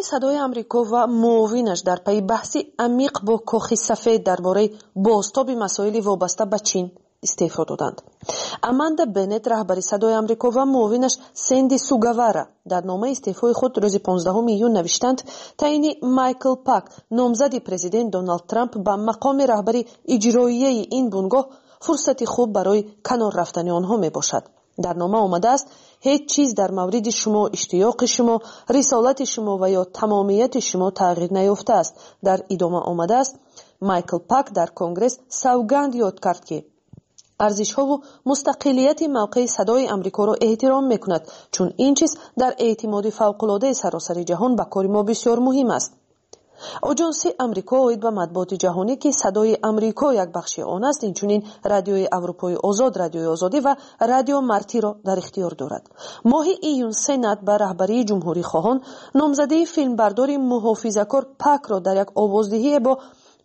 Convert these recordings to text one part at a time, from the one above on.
صدای آمریکا و معاونش در پی بحثی عمیق با کاخ سفید درباره بازتاب مسائل وابسته به چین استعفا دادند. اماندا بنت رهبر صدای آمریکا و معاونش سندی سوگاوارا در نامه استعفای خود روز 15 ایون نوشتند تعیین مایکل پاک نامزد پرزیدنت دونالد ترامپ به مقام رهبری اجرایی این بنگاه فرصتی خوب برای کنار رفتن آنها می باشد. در نامه آمده است هیچ چیز در مورد شما، اشتیاق شما، رسالت شما و یا تمامیت شما تغییر نیافته است. در ادامه آمده است مایکل پاک در کنگرس سوگند یاد کرد که ارزش‌ها و مستقلیت موقع صدای آمریکا را احترام می‌کند، چون این چیز در اعتماد فوق‌العاده سراسر جهان به کار ما بسیار مهم است. آژانس آمریکا اوید به مطبوعات جهانی که صدای آمریکا یک بخش آن است، اینچنین رادیوی اروپای آزاد، رادیوی آزادی و رادیو مارتی را در اختیار دارد. ماه ایون سنات به رهبری جمهوری خواهان نامزده فیلمبردار محافظه‌کار پاک را در یک آوازدهی با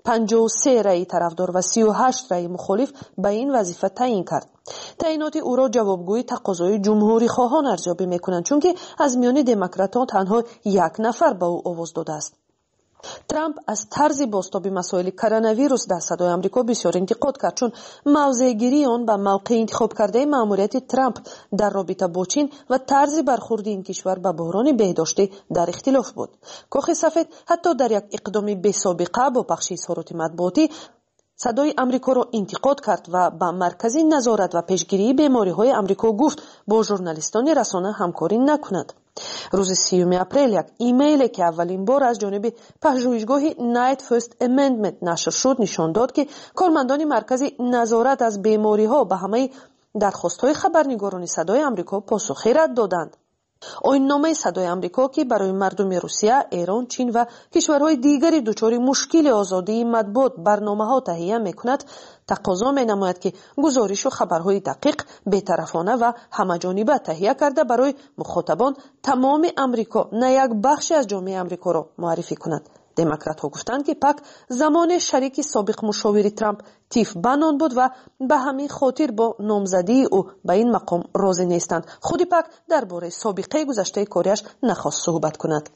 53 رأی طرفدار و 38 رأی مخالف به این وظیفه تعیین کرد. تعیینات او را جوابگوی تقاضای جمهوری خواهان ارزیابی می‌کنند، چون که از میان دموکراتان تنها یک نفر به او آواز داده است. ترامپ از طرز بازتاب مسائل کرونا ویروس در صدای آمریکا بسیار انتقاد کرد، چون موضع‌گیری آن به موقع انتخاب کرده مأموریت ترامپ در رابطه با چین و طرز برخورد این کشور به بحران بهداشتی در اختلاف بود. کاخ سفید حتی در یک اقدام بی‌سابقه با پخش اظهارات مطبوعاتی صدای آمریکا را انتقاد کرد و با مرکز نظارت و پیشگیری بیماری‌های آمریکا گفت با ژورنالیستان رسانه همکاری نکند. روز 30 اپریل یک ایمیلی که اولین بار از جانب پژوهشگاه نایت فرست امندمنت نشر شد نشان داد که کارمندان مرکز نظارت از بیماری‌ها به همه درخواست‌های خبرنگاران صدای آمریکا پاسخی رد دادند. آیین‌نامه صدای آمریکا که برای مردم روسیه، ایران، چین و کشورهای دیگری دچار مشکل آزادی مطبوعات برنامه‌ها تهیه می‌کند، تقاضا می‌نماید که گزارش و خبرهای دقیق، بی‌طرفانه و همه‌جانبه تهیه کرده برای مخاطبان تمام آمریکا نه یک بخشی از جامعه آمریکا را معرفی کند. دموکرات‌ها گفتند که پاک زمان شریک سابق مشاور ترامپ تیف بنان بود و به همین خاطر با نامزدی او به این مقام راضی نیستند. خود پاک درباره سابقه گذشته کاریش نخواست صحبت کند.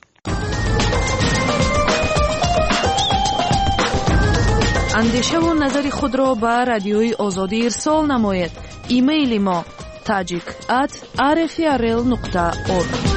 اندیشه و نظر خود را به رادیوی آزادی ارسال نماید. ایمیل ما tajik@rfrl.org.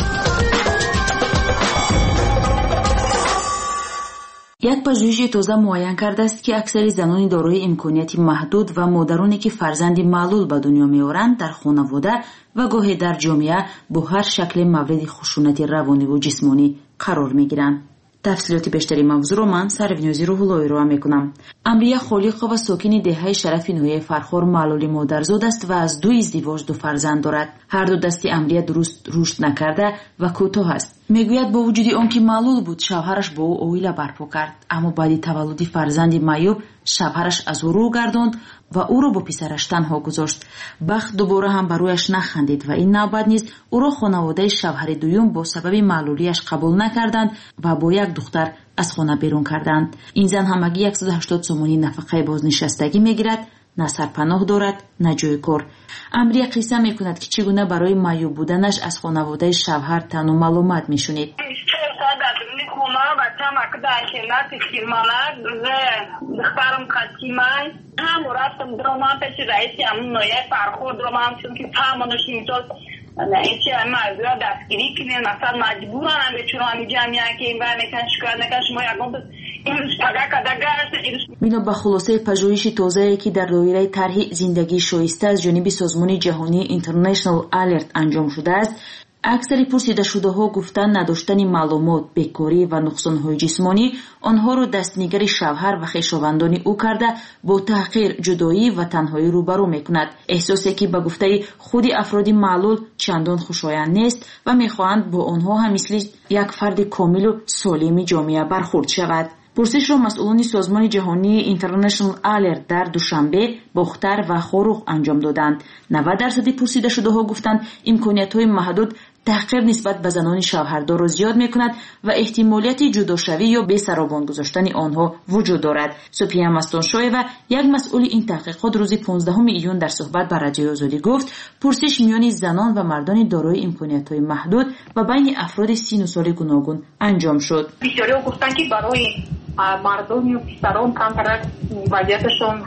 یک پژوهش تازه معین کرده است که اکثر زنان دارای امکانیت محدود و مادرانی که فرزند معلول به دنیا می‌آورند در خانواده و گاهی در جامعه با هر شکل مورد خشونت روانی و جسمانی قرار می‌گیرند. تفصیلات بیشتری موضوع را من سرونیازی روح‌اللهی را میکنم. امریه خالق‌ها و ساکن دهه شرف نوحه فرخار معلول مادرزاد است و از 2 ازدواج 2 فرزند دارد. هر دو دست امریه درست رشد نکرده و کوتاه است. میگوید با وجود آنکه معلول بود شوهرش با او عائله برپا کرد، اما بعد تولد فرزند معیوب شوهرش از او رو گرداند و او را با پسرش تنها گذاشت. بخت دوباره هم برایش نخندید و این نوبت نیز او را خانواده شوهر دوم با سبب معلولیش قبول نکردند و با یک دختر از خانه بیرون کردند. این زن همگی 180 سومانی نفقه بازنشستگی میگیرد، نه سرپناه دارد نه جای کار. امریه قصه میکند که چگونه برای معیوب بودنش از خانواده شوهر تن و معلومات میشنید. دخترم قدیمای هم رفتم درمان پیش رئیسی همون نوعه فرخور درمان چون که تمامش اینطور ایچی موضوع دستگیری کنین مثلا مجبورن هم به چون همی جمعیه که این بر نکن شکر نکن شما یکم این روز کده گشت. بنا به خلاصه پژوهش تازه‌ای که در دایره طرح زندگی شایسته از جانب سازمان جهانی اینترنشنال آلرت انجام شده است، اکثر پرسیده شده ها گفتن نداشتن معلومات، بیکاری و نقصان‌های جسمانی آنها را دستنگر شوهر و خویشاوندان او کرده با تحقیر، جدایی و تنهایی روبرو می‌کند. احساسی که به گفته خود افراد معلول چندان خوشایند نیست و می‌خواهند با آنها هم مثل یک فرد کامل و سالم جامعه برخورد شود. پرسش را مسئولان سازمان جهانی اینترنشنال آلرت در دوشنبه باختر و خاروخ انجام دادند. 90% پرسیده شده ها گفتند امکانیت‌های محدود تحقیر نسبت به زنان شوهردار را زیاد می‌کند و احتمالیت جداشوی یا بی‌سرابان گذاشتن آنها وجود دارد. سوفیا مستونشویوا یک مسئول این تحقیقات روز 15 ایون در صحبت با رادیوی آزادی گفت پرسش میان زنان و مردان دارای امکانیت‌های محدود و بین افراد سن و سال گوناگون انجام شد. بسیاری گفتند که برای مردم و پسران کمتر وضعیتشون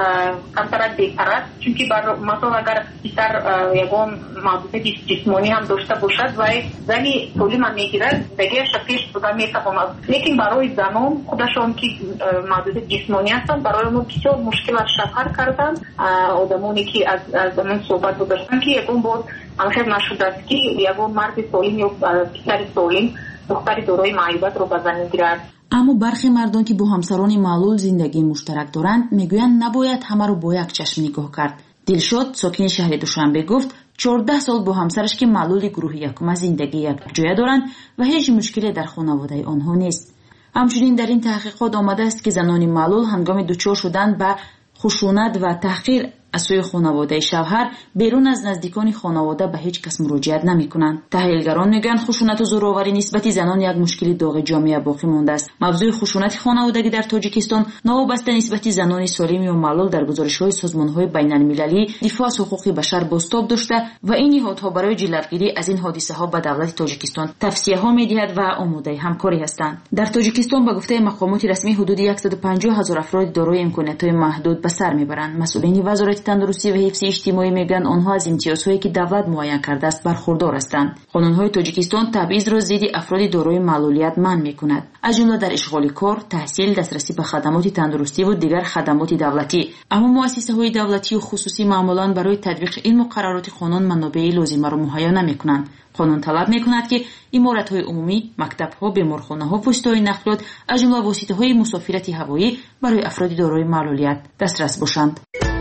کمتر بهتر است، چون که مثلا اگر پسر یگان محدودیت جسمانی هم داشته باشد و زنی سالم هم میگیرد دیگه شکلش بوده میتواند، لیکن برای زنان خودشون که محدودیت جسمانی هستند برای ما بسیار مشکل از شفر کردن. آدمانی که از زمان صحبت داشتن که یگان بود همخیر نشده است که یگان مرد سالم یا پسر سالم دختری دارای معیوبیت رو به زن میگیرد. اما برخی مردان که با همسران معلول زندگی مشترک دارند میگویند نباید همه رو با یک چشم نگاه کرد. دلشاد ساکن شهر دوشنبه گفت 14 سال با همسرش که معلول گروه یکم زندگی یک جای دارند و هیچ مشکلی در خانواده آنها نیست. همچنین در این تحقیقات آمده است که زنان معلول هنگام دچار شدن به خشونت و تحقیر از سوی خانواده شوهر بیرون از نزدیکان خانواده به هیچ کس مراجعت نمی‌کنند. تحلیلگران میگن خشونت و زورآوری نسبت زنان یک مشکل داغ جامعه باقی مانده است. موضوع خشونت خانوادگی در تاجیکستان نوابسته نسبت زنان سالم یا معلول در گزارش‌های سازمان‌های بین‌المللی دفاع از حقوق بشر بازتاب داشته و این نهادها برای جلوگیری از این حادثه‌ها به دولت تاجیکستان توصیه‌ها می‌دهد و آماده همکاری هستند. در تاجیکستان به گفته مقامات رسمی حدود 150,000 افراد دارای امکانات‌های محدود به سر میبرند. مسئولین وزارت تندرستی و حفظ اجتماعی میگن آنها از امتیازهایی که دولت معین کرده است برخوردار هستند. قانون‌های تاجیکستان تبعیض را ضد افراد دارای معلولیت منع می‌کند، از جمله در اشغال کار، تحصیل، دسترسی به خدمات تندرستی و دیگر خدمات دولتی. اما مؤسسه‌های دولتی و خصوصی معمولاً برای تطبیق این مقررات قانون منابع لازمه را مهیا نمی‌کنند. قانون طلب می‌کند که عمارت‌های عمومی، مکتب‌ها، بیمارخانه‌ها، واسطه‌های نقلیات، از جمله واسطه‌های مسافرت هوایی برای افراد دارای معلولیت دسترس باشند.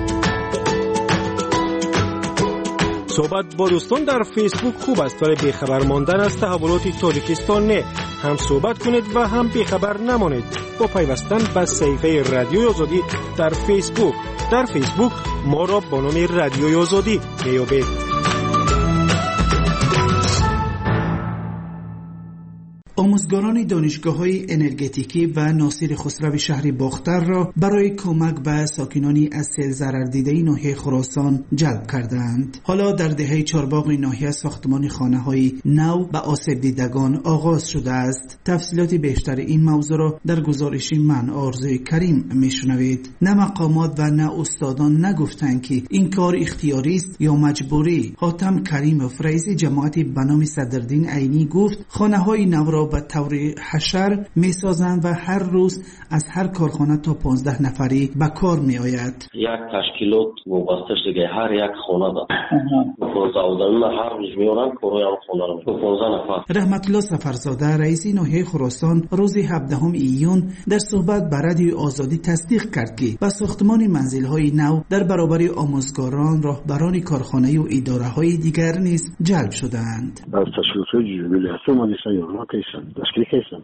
صحبت با دوستان در فیسبوک خوب است ولی بیخبر ماندن از تحولات تاجیکستان نه. هم صحبت کنید و هم بیخبر نمانید با پیوستن به صفحه رادیوی آزادی در فیسبوک. در فیسبوک ما را با نام رادیوی آزادی میابید. آموزگاران دانشگاه‌های انرژتیکی و ناصر خسرو شهر باختر را برای کمک به ساکنان از سیل ضرر دیده ناحیه خراسان جلب کردند. حالا در دهه چهارباغ ناحیه ساختمان خانه‌های نو به آسیب دیدگان آغاز شده است. تفصیلات بیشتر این موضوع را در گزارش من آرزوی کریم میشنوید. نه مقامات و نه استادان نگفتند که این کار اختیاری است یا مجبوری. حاتم کریم و فریزی جماعت به نام صدرالدین عینی گفت خانه‌های نو را به طور حشر میسازند و هر روز از هر کارخانه تا 15 نفری به کار می آید. یک تشکیلات وابسته دیگه هر یک خانه دارد. 15 آدمی هر روز میارن کارهای اون خانه رو 15 نفر. رحمت الله سفرزاده رئیس ناحیه خراسان روز 17 ایون در صحبت با رادیوی آزادی تصدیق کرد که به ساختمان منزل‌های نو در برابر آموزگاران، راهبران کارخانه و اداره‌های دیگر نیز جلب شدند. از تشکیلات جویلی هستم مدیسن یا کیسن تشکیل کیسن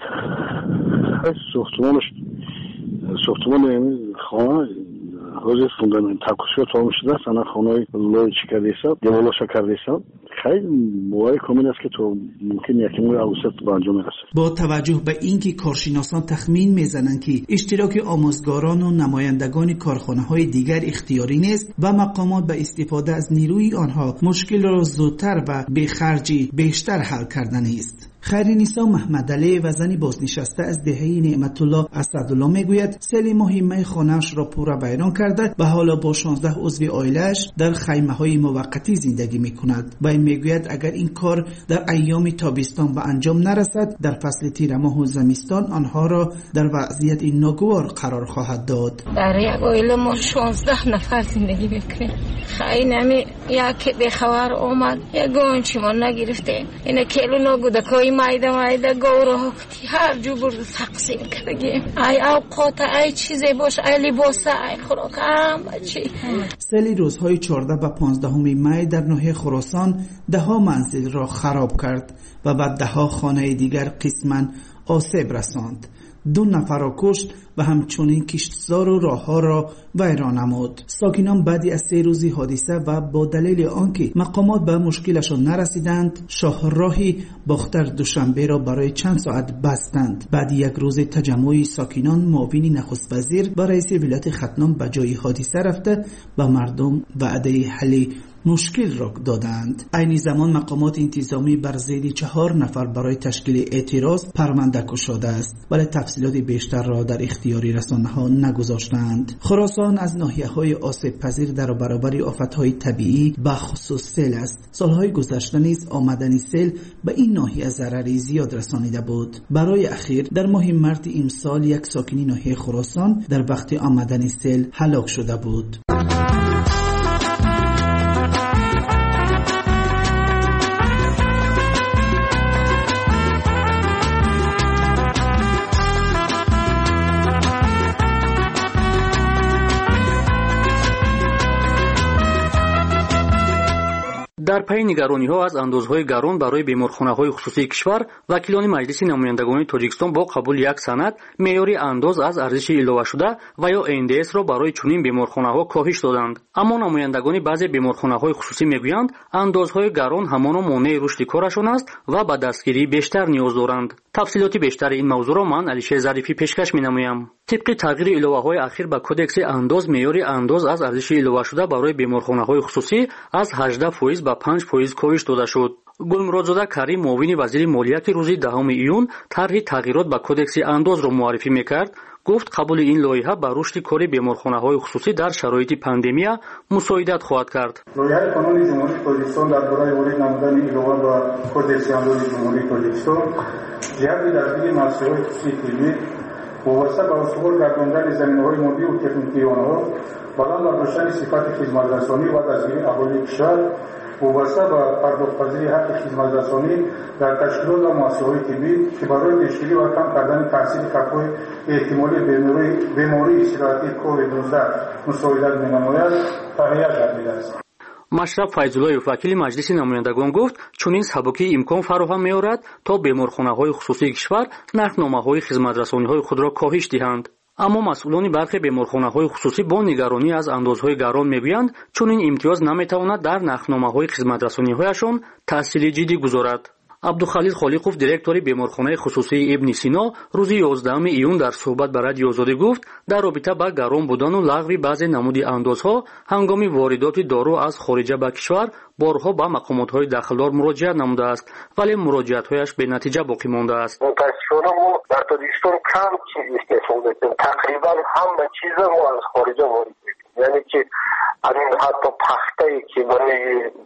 ساختمان خانه حوزه فوندامنت تکوشی تمام شده است. انا خانه لوی چیکارده است دیوالش کرده است. خیلی موای کامل است که تو ممکن یکی مو اوسط به انجام برسد. با توجه به اینکه کارشناسان تخمین میزنند که اشتراک آموزگاران و نمایندگان کارخانه‌های دیگر اختیاری نیست و مقامات به استفاده از نیروی آنها مشکل را زودتر و به خرجی بیشتر حل کردن است. خیرنسا محمد علی و زنی بازنشسته از دهه نعمت الله اسدالله میگوید سیل مهمه خانه‌اش را پورا ویران کرده و حالا با 16 عضو عائله‌اش در خیمه‌های موقتی زندگی می‌کند. و میگوید اگر این کار در ایام تابستان به انجام نرسد در فصل تیر ماه و زمستان آنها را در وضعیت ناگوار قرار خواهد داد. در یک عائله ما 16 نفر زندگی می‌کنیم. خیلی یک به خبر اومد یگان چی ما نگرفته اینه کلو نگودکای مایده گورو هر جو برد تقسیم کردیم. ای اوقات ای چیزی باش ای لباس ای خوراک همه چی. سیل روزهای 14 و 15 می در ناحیه خراسان ده‌ها منزل را خراب کرد و بعد ده‌ها خانه دیگر قسماً آسیب رساند. 2 نفر را کشت و همچنین کشتزار و راهها را ویران نمود. ساکنان بعدی از 3 روزی حادثه و با دلیل آنکه مقامات به مشکلشان نرسیدند، شاهراهی باختر دوشنبه را برای چند ساعت بستند. بعد یک روز تجمع ساکنان، معاون نخست وزیر و رئیس ولایت ختلان به جای حادثه رفته و مردم وعده حل مشکل را دادند. عین زمان مقامات انتظامی بر ضد 4 نفر برای تشکیل اعتراض پرونده گشوده است، ولی تفصیلات بیشتر را در اختیار رسانه‌ها نگذاشتند. خراسان از ناحیه‌های آسیب پذیر در برابر آفت‌های طبیعی به خصوص سیل است. سالهای گذشته نیز آمدن سیل به این ناحیه ضرری زیاد رسانیده بود. برای اخیر در ماه مارس امسال یک ساکن ناحیه خراسان در وقت آمدن سیل هلاک شده بود. در پی نگرانی‌ها از اندازهای گران برای بیمارخانه‌های خصوصی کشور، وکیلان مجلس نمایندگان تاجیکستان با قبول یک سند معیاری انداز از ارزش ایلاوه شده و یا NDS را برای چنین بیمارخانه‌ها کاهش دادند. اما نمایندگان بعضی بیمارخانه‌های خصوصی میگویند اندازهای گران همان مانع رشد کارشان است و به دستگیری بیشتر نیاز دارند. تفصیلات بیشتر این موضوع را من علیشه ظریفی پیشکش می‌نمایم. طبق تغییر ایلاوه‌های اخیر به کدکس انداز، معیاری انداز از ارزش ایلاوه شده برای بیمارخانه‌های خصوصی از 18% به 5% کاهش داده شد. گلمرادزاده کریم، معاون وزیر مالیه که روز 10 ایون طرح تغییرات به کدکس انداز را معرفی می‌کرد، گفت قبول این لایحه به رشد کار بیمارخانه‌های خصوصی در شرایط پاندمیا مساعدت خواهد کرد. لایحه قانون جمهوری تاجیکستان درباره وارد نمودن ایلاوه به کدکس انداز جمهوری تاجیکستان جهت دستگیری مؤسسه‌های خصوصی طبی وابسته به اصول گرداندن زمینه‌های مالی و تکنیکی آنها، بلند برداشتن صفت خدمت‌رسانی و دستگیری اهالی کشور وابسته به پرداخت‌پذیری حق خدمت‌رسانی در تشکیلات و مؤسسه‌های طبی که برای پیشگیری و کم کردن تاثیر خطرهای احتمالی بیماری سرطانی کووید-19 مساعدت می‌نماید تهیه گردیده است. مشرف فیض‌الله، وکیل مجلس نمایندگان، گفت چنین سبکی امکان فراهم می‌آورد تا بیمارخانه‌های خصوصی کشور نرخنامه‌های خدمت‌رسانی‌های خود را کاهش دهند. اما مسئولان برخی بیمارخانه‌های خصوصی با نگرانی از اندازهای گران میگویند چنین امتیاز نمی‌تواند در نرخنامه‌های خدمت‌رسانی‌هایشان تأثیر جدی گذارد. عبدالخلیل خالقوف، دیرکتور بیمارخانه خصوصی ابن سینا، روز 11 ایون در صحبت با رادیو آزادی گفت در رابطه با گران بودن و لغو بعضی نمودی اندازها هنگام واردات دارو از خارج به کشور بارها با مقامات‌های داخلدار مراجعت نموده است، ولی مراجعت‌هایش به نتیجه باقی مانده است. متأسفانه ما در تاجیکستان کم چیز استفاده می‌کنیم. تقریبا همه چیز ما از خارج وارد می‌کنیم. یعنی که همین حتی پخته‌ای که برای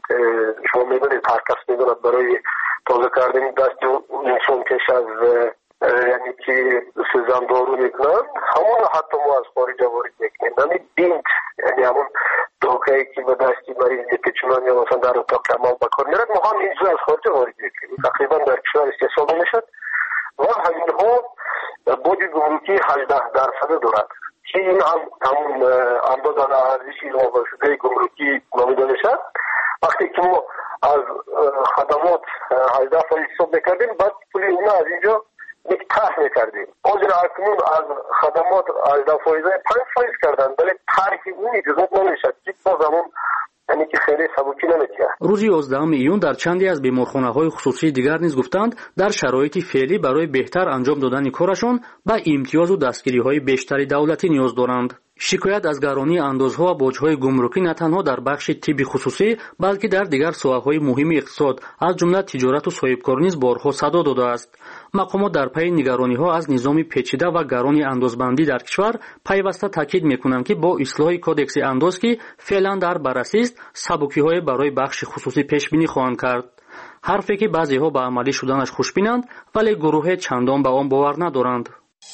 شما می‌بینید پرکس می‌دونید برای تازه کردن دست انسان پیش از یعنی که سوزن دارو میکنن، همون حتی ما از خارج وارد میکنیم. یعنی بینت، یعنی همون دوکه‌ای که به دستی مریض پیچونان یا مثلا در اتاق کمال بکار میرد، ما هم اینجا از خارج وارد میکنیم. تقریبا در کشور استحصال میشد و همین ها بودی گمرکی 18% دارد که این هم همون اندازه ارزشی ایلاوه شده گمرکی نامیده میشد. وقتی که ما از خدمات 18% حساب میکردیم، بعد پولی اونا از اینجا طرح میکردیم. آجر اکنون از خدمات 18% 5% کردن، ولی طرحی اون اجازت نمیشد که با زمان یعنی که خیلی سبکی نمیشه. روز 11 ایون در چندی از بیمارخانه‌های خصوصی دیگر نیز گفتند در شرایط فعلی برای بهتر انجام دادن کارشان به امتیاز و دستگیری‌های بیشتری دولتی نیاز دارند. شکایت از گرانی اندازها و باج‌های گمرکی نه تنها در بخش طبی خصوصی بلکه در دیگر ساحه‌های مهم اقتصاد از جمله تجارت و صاحبکاری نیز بارها صدا داده است. مقامات در پی نگرانی‌ها از نظام پیچیده و گران اندازبندی در کشور پیوسته تاکید می‌کنند که با اصلاح کدکس انداز که فعلا در بررسی است، سبکی‌های برای بخش خصوصی پیش‌بینی خواهند کرد. حرفی که بعضی‌ها به عملی شدنش خوشبینند ولی گروه چندان به آن باور ندارند.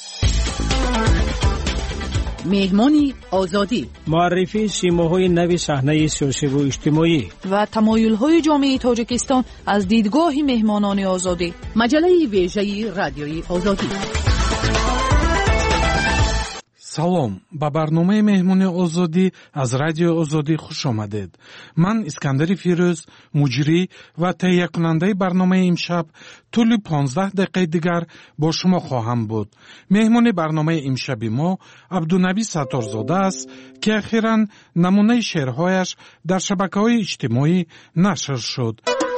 مهمانی آزادی، معرفی سیماهای نو صحنه سیاسی و اجتماعی و تمایل‌های جامعه تاجیکستان از دیدگاه مهمانان آزادی. مجله ویژه رادیوی آزادی. салом, ба барномаи меҳмони озодӣ аз радиои озодӣ хуш омадед. ман Искандари Фирӯз, муҷрӣ ва таҳиякунандаи барномаи имшаб тӯли 15 дақиқаи дигар бо шумо хоҳам буд. меҳмони барномаи имшаби мо Абдунаби Сатторзода аст, ки ахиран намунаи шеърҳояш дар шабакаҳои иҷтимоӣ нашр шуд.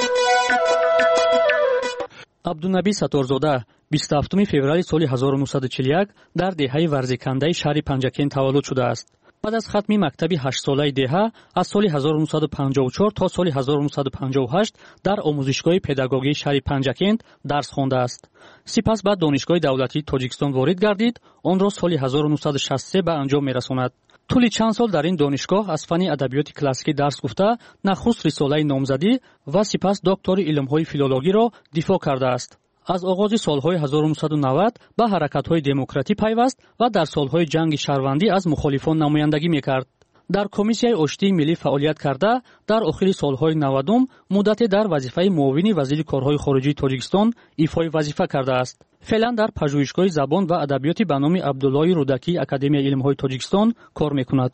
абдунаби Сатторзода 27 феврали соли 1941 дар деҳаи варзекандаи шаҳри Панҷакент таваллуд шудааст. баъд аз хатми мактаби 8-солаи деҳа аз соли 1954 то соли 1958 дар омӯзишгоҳи педагогии шаҳри Панҷакент дарс хондааст. сипас ба донишгоҳи давлатии Тоҷикистон ворид гардид, онро соли 1963 ба анҷом мерасонад. тӯли чанд сол дар ин донишгоҳ аз фанни адабиёти классикӣ дарс гуфта, нахуст рисолаи номзадӣ ва сипас доктори илмҳои филологиро дифоъ кардааст. аз оғози солҳои 1990 ба ҳаракатҳои демократӣ пайваст ва дар солҳои ҷанги шаҳрвандӣ аз мухолифон намояндагӣ мекард. дар комиссияи оштии миллӣ фаъолият карда, дар охири солҳои 90 муддате дар вазифаи муовини вазири корҳои хориҷии Тоҷикистон ифои вазифа кардааст. феълан дар пажӯҳишгоҳи забон ва адабиёти ба номи Абдуллои Рудакии Академияи илмҳои Тоҷикистон кор мекунад.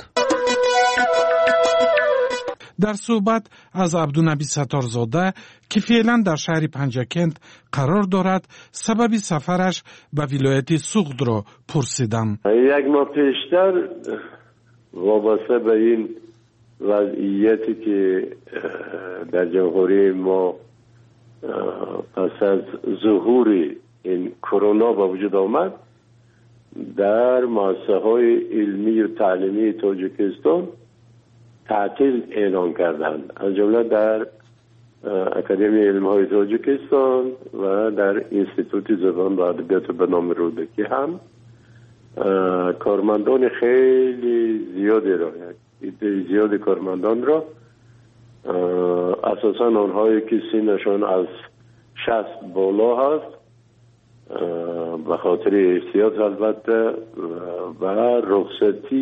дар суҳбат аз Абдунаби Сатторзода, ки феълан дар шаҳри Панҷакент қарор дорад, сабаби сафараш ба вилояти Суғдро пурсидам. як моҳ пештар вобаста ба ин вазъияте ки дар ҷамҳурии мо пас аз зуҳури ин корона ба вуҷуд омад, дар муассисаҳои илмию таълимии Тоҷикистон تعطیل اعلان کردند، از جمله در اکادمی علم‌های تاجیکستان و در انستیتوت زبان و ادبیات به نام رودکی هم کارمندان خیلی زیادی را، زیاد کارمندان را، اساساً آنهایی که سنشان از 60 بالا هست، به خاطر احتیاط البته و رخصتی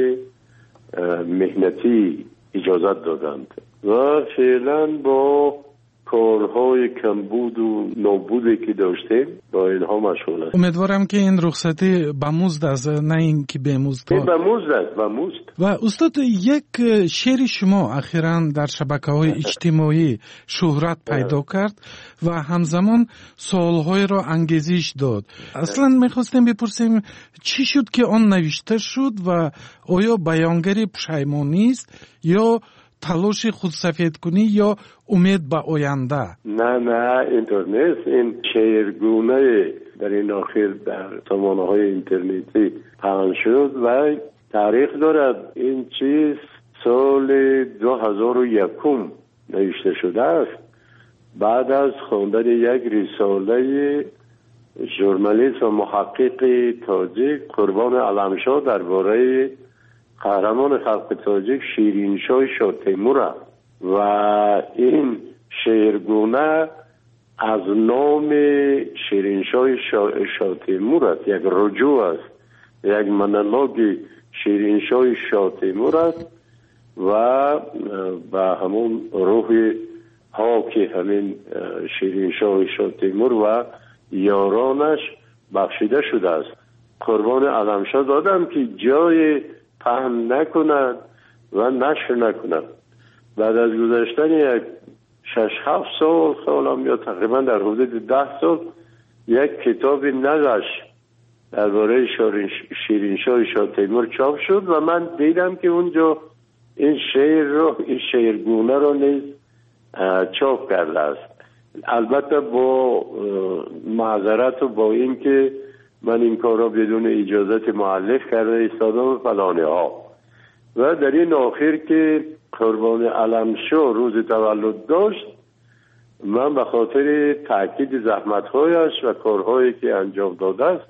مهنتی اجازت دادند و فعلا با کارهای کمبود و نابودی که داشتیم با اینها مشغول هستیم. امیدوارم که این رخصتی به مزد است، نه این که به مزد. به مزد است، به مزد. و استاد، یک شعر شما اخیراً در شبکه‌های اجتماعی شهرت پیدا کرد و همزمان سوال‌های را انگیزش داد. اصلاً می‌خواستیم بپرسیم چی شد که آن نوشته شد و آیا بیانگری پشیمانی است یا تلاش خودسفید کنی یا امید به آینده؟ نه اینطور نیست. این شعرگونه در این آخر در سامانه‌های اینترنتی پخش شد و تاریخ دارد. این چیز سال 2001 نوشته شده است، بعد از خواندن یک رساله ژورنالیست و محقق تاجیک قربان علمشاه درباره قهرمان خلق تاجیک شیرینشاه شاه تیمور است و این شعرگونه از نام شیرینشاه شاه تیمور است، یک رجوع است، یک مونولوگ شیرینشاه شاه تیمور است و به همون روح پاک همین شیرینشاه شاه تیمور و یارانش بخشیده شده است. قربان علمشاه دادم که جای پهن نکنند و نشر نکنند. بعد از گذشتن یک 6-7 سال یا تقریبا در حدود 10 سال یک کتاب نگشت درباره شیرینشاه شاه تیمور چاپ شد و من دیدم که اونجا این شعرگونه رو نیز چاپ کرده است. البته با معذرت و با این که من این کار را بدون اجازت مؤلف کرده ایستادم فلانه ها. و در این آخر که قربان علمشاه روز تولد داشت، من به خاطر تاکید زحمت‌هایش و کارهایی که انجام داده است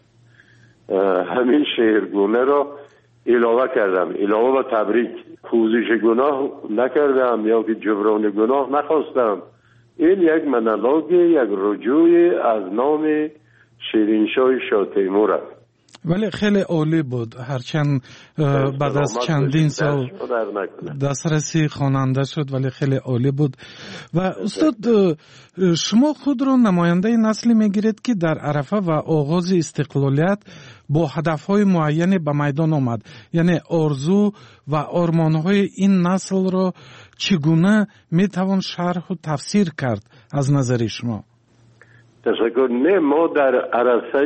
همین شعرگونه را علاوه کردم، علاوه و تبریک. پوزش گناه نکردم یا که جبران گناه نخواستم. این یک مونولوگ، یک رجوع از نام شیرینشاه شاه تیمور است. ولی خیلی عالی بود، هرچند بعد از چندین سال دسترسی خواننده شد ولی خیلی عالی بود. و استاد شما خود را نماینده نسلی میگیرید که در عرفه و آغاز استقلالیت با هدفهای معینی به میدان آمد، یعنی آرزو و آرمانهای این نسل را چگونه میتوان شرح و تفسیر کرد از نظر شما؟ تشکر. نه، ما در عرصه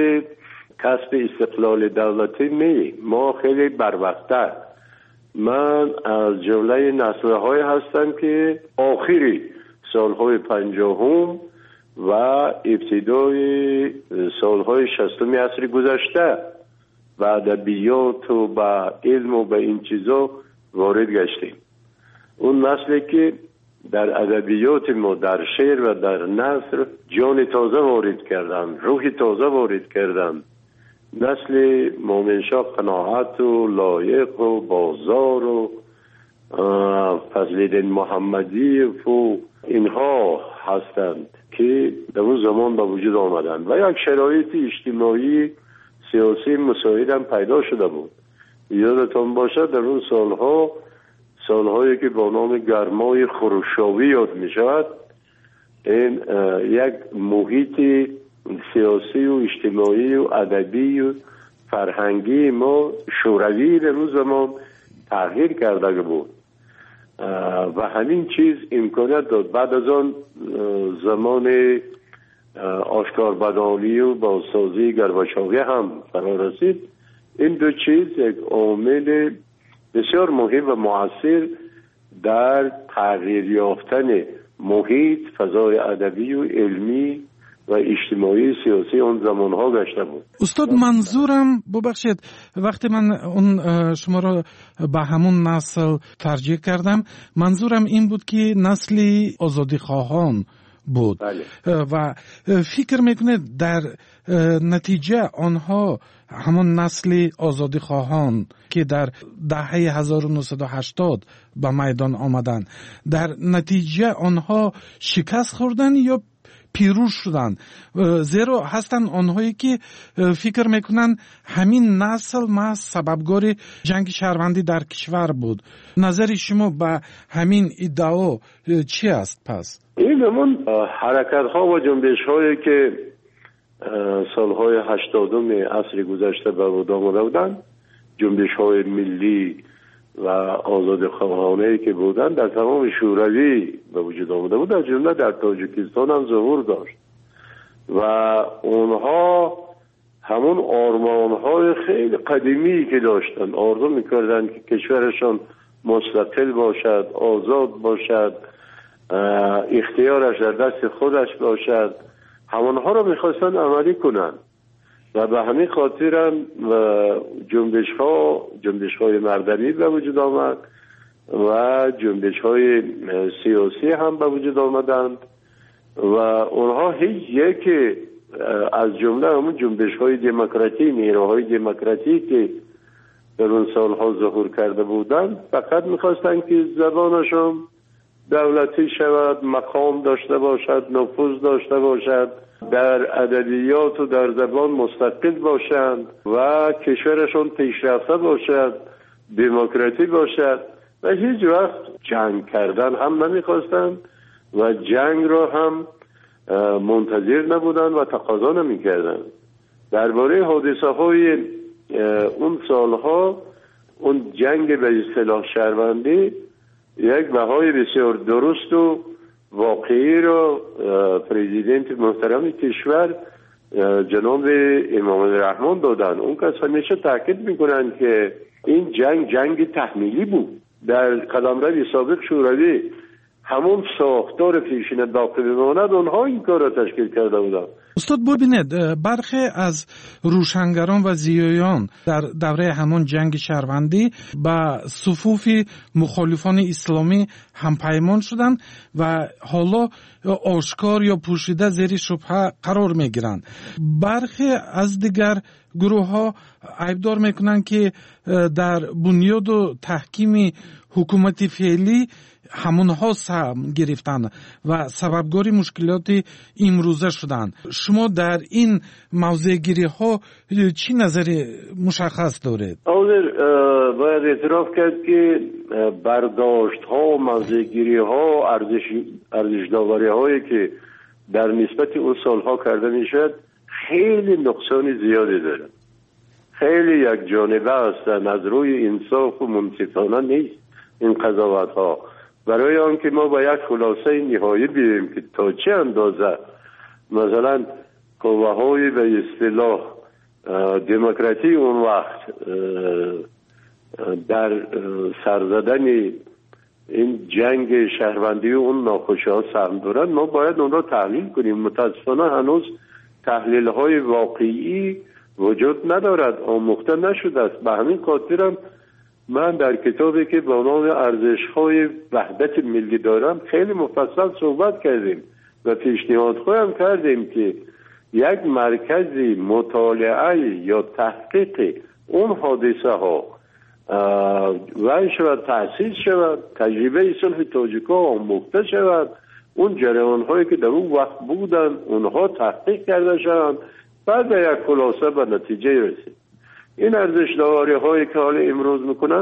کسب استقلال دولتی می، ما خیلی بروقت‌تر. من از جمله نسل‌های هستم که آخری سالهای 50 و ابتدای سالهای 60 عصر گذشته و ادبیات و به علم و به این چیزا وارد گشتیم. اون نسلی که در ادبیات ما، در شعر و در نثر جان تازه وارد کردن، روح تازه وارد کردن. نسل مومنشاه قناعت و لایق و بازار و فضل‌الدین محمدی و اینها هستند که در اون زمان به وجود آمدند و یک شرایط اجتماعی سیاسی مساعد هم پیدا شده بود. یادتان باشد در اون سالهایی که با نام گرمای خروشاوی یاد می شود، این یک محیط سیاسی و اجتماعی و ادبی و فرهنگی ما شوروی در اون زمان تغییر کرده بود و همین چیز امکانیت داد. بعد از آن زمان آشکار بدانی و بازسازی گرباچوی هم فرا رسید. این دو چیز یک عامل بسیار مهم و مؤثر در تغییر یافتن محیط، فضای ادبی و علمی و اجتماعی سیاسی اون زمانها گشته بود. استاد منظورم، ببخشید وقتی من اون شما را به همون نسل ترجیح کردم، منظورم این بود که نسلی آزادی خواهان بود. بله. و فکر میکنه در نتیجه آنها همون نسل آزادی خواهان که در دهه 1980 به میدان آمدن، در نتیجه آنها شکست خوردن یا پیروز شدن؟ زیرا هستن آنهایی که فکر میکنن همین نسل محض سببگار جنگ شهروندی در کشور بود. نظر شما به همین ادعا چی است پس؟ این همون حرکت ها و جنبش هایی که سالهای 80 عصر گذشته به وجود آمده بودن، جنبش های ملی و آزاد خواهانه که بودن در تمام شوروی به وجود آمده بود، از جمله در تاجیکستان هم ظهور داشت و اونها همون آرمانهای خیلی قدیمی که داشتن، آرزو میکردن که کشورشان مستقل باشد، آزاد باشد، اختیارش در دست خودش باشد، همونها رو میخواستن عملی کنن و به همین خاطر هم جنبش های مردمی به وجود آمد و جنبش های سیاسی هم به وجود آمدند و اونها هیچ یک از جمله همون جنبش های دموکراتی، نیروهای دموکراتی که در اون سالها ظهور کرده بودند فقط میخواستن که زبانشون دولتی شود، مقام داشته باشد، نفوذ داشته باشد، در ادبیات و در زبان مستقل باشند و کشورشون پیشرفته باشد، دموکراتی باشد و هیچ وقت جنگ کردن هم نمیخواستند و جنگ را هم منتظر نبودند و تقاضا نمیکردند. درباره حادثه های اون سالها، اون جنگ به اصطلاح شهروندی یک بهای بسیار درست و واقعی را پرزیدنت محترم کشور جناب امام الرحمن دادن. اون کس همیشه تاکید میکنن که این جنگ تحمیلی بود. در قلمرو سابق شوروی همون ساختار پیشین باقی بماند، اونها این کار را تشکیل کرده بودن. استاد ببینید، برخی از روشنگران و زیایان در دوره همون جنگ شهروندی با صفوف مخالفان اسلامی همپیمان شدند و حالا آشکار یا پوشیده زیر شبهه قرار میگیرند. برخی از دیگر گروه ها عیبدار میکنند که در بنیاد و تحکیم حکومت فعلی همونها سهم گرفتن و سببگار مشکلات امروزه شدن. شما در این موضوع گیری ها چی نظر مشخص دارید؟ باید اعتراف کرد که برداشت ها و موضوع گیری ها ارزش داوری هایی که در نسبت اون سالها کرده میشد خیلی نقصان زیادی داره، خیلی یک جانبه هستن، از روی انصاف و منصفانه نیست این قضاوت ها. برای آنکه ما با یک خلاصه نهایی بیاییم که تا چه اندازه مثلا قوه های به اصطلاح دموکراسی اون وقت در سرزدن این جنگ شهروندی و اون ناخوشی ها سهم دارن، ما باید اون را تحلیل کنیم. متاسفانه هنوز تحلیل های واقعی وجود ندارد، آموخته نشده است. به همین خاطرم من در کتابی که با نام ارزش های وحدت ملی دارم خیلی مفصل صحبت کردیم و پیشنهاد خواهم کردیم که یک مرکزی مطالعه یا تحقیق اون حادثه ها و شود تأسیس شود، تجربه صلح تاجیک‌ها آموخته شود، اون جریان هایی که در اون وقت بودن اونها تحقیق کرده شوند، بعد به یک خلاصه به نتیجه رسید. این ارزش داوری هایی که حالا امروز میکنن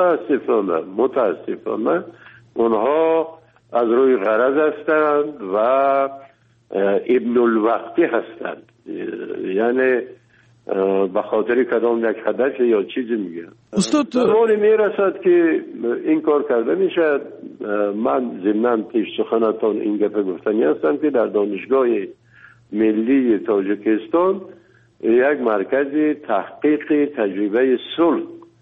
متاسفانه اونها از روی غرض هستند و ابن الوقتی هستند، یعنی به خاطر کدام یک هدف یا چیزی میگن. زمانی میرسد که این کار کرده میشد. من ضمناً پیش سخنتان این گفته گفتنی هستم که در دانشگاه ملی تاجیکستان یک مرکز تحقیق تجربه صلح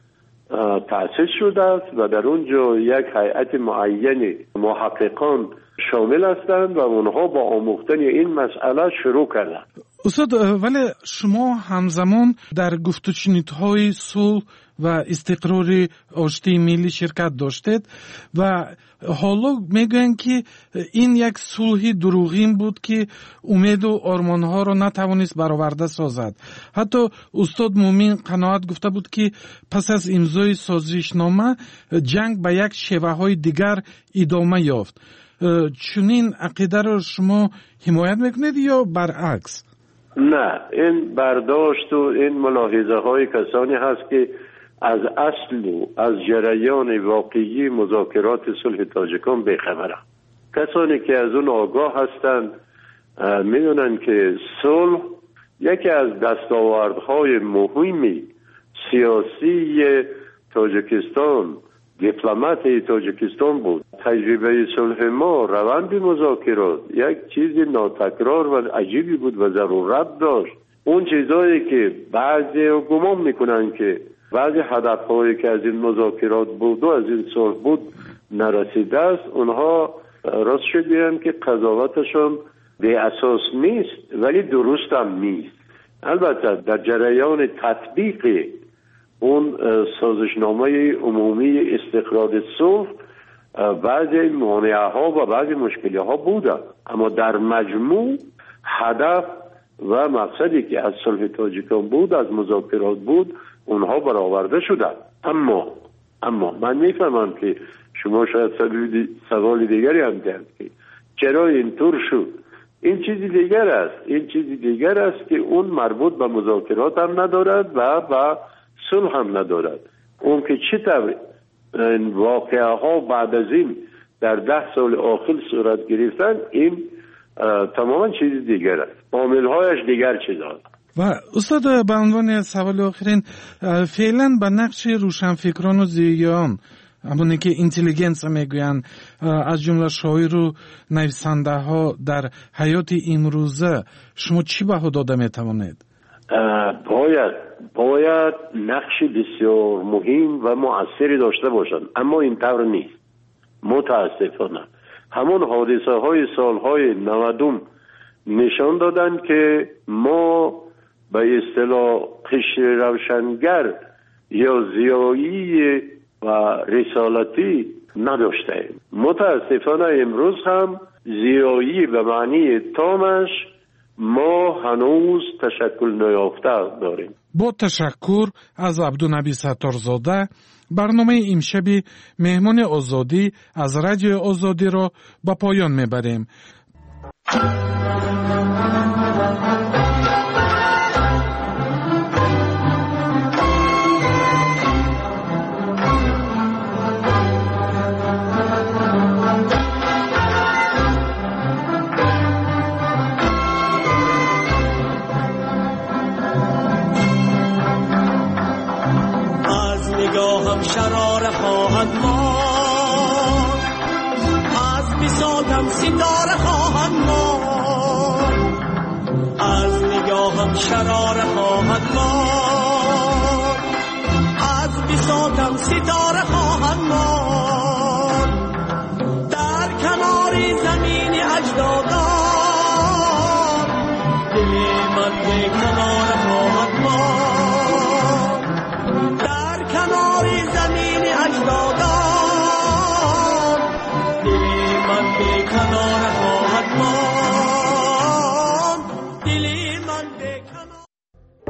تأسیس شده است و در اونجا یک هیئت معین محققان شامل هستند و اونها با آموختن این مسئله شروع کردند. استاد، ولی شما همزمان در گفت و شنودهای صلح و استقرار آشتی ملی شرکت داشتید و حالا میگوین که این یک صلح دروغین بود که امید و آرمانها را نتوانست برآورده سازد. حتی استاد مومین قناعت گفته بود که پس از امضای سازشنامه جنگ به یک شیوه های دیگر ادامه یافت. چنین عقیده را شما حمایت میکنید یا برعکس؟ نه، این برداشت و این ملاحظه های کسانی هست که از اصل و از جریان واقعی مذاکرات صلح تاجیکان بیخبرند. کسانی که از اون آگاه هستند میدونن که صلح یکی از دستاوردهای مهمی سیاسی تاجیکستان، دیپلمات تاجیکستان بود. تجربه صلح ما، روند مذاکرات یک چیز ناتکرار و عجیبی بود و ضرورت داشت. اون چیزایی که بعضی گمان میکنن که بعضی هدفهایی که از این مذاکرات بود و از این صلح بود نرسیده است، اونها راست شدیم که قضاوتشون به اساس نیست ولی درست هم نیست. البته در جریان تطبیق اون سازشنامه عمومی استقرار صلح بعضی مانعه ها و بعضی مشکلی ها بوده، اما در مجموع هدف و مقصدی که از صلح تاجیکان بود، از مذاکرات بود، اونها برآورده شده. اما من میفهمم که شما شاید سوال دیگری هم دارید که چرا اینطور شد. این چیزی دیگر است که اون مربوط به مذاکرات هم ندارد و به صلح هم ندارد. اون که چطور این واقعه ها بعد از این در 10 سال آخر صورت گرفتن، این تماما چیز دیگر است، عامل هایش دیگر چیز است. و استاد، به عنوان سوال آخرین، فعلا به نقش روشنفکران و زیان، همونی که اینتلیجنس میگوین، از جمله شاعر و نویسنده ها در حیات امروزه، شما چی بها داده میتوانید؟ باید نقش بسیار مهم و مؤثری داشته باشند، اما این طور نیست. متاسفانه همون حادثه های سالهای 90 نشان دادن که ما به اصطلاح قشر روشنگر یا زیایی و رسالتی نداشتیم. متاسفانه امروز هم زیایی به معنی تامش ما هنوز تشکل نیافته داریم. با تشکر از عبدالنبی ستارزاده، برنامه امشبی مهمان آزادی از رادیو آزادی را به پایان میبریم. نگاهم شراره خواهد ماند، از بساطم ستاره خواهد ماند، از نگاهم شراره خواهد ماند، از بساطم ستاره خواهد ماند، در کنار زمین اجدادان دل من به کنار خواهد ماند، کنار زمین اجداد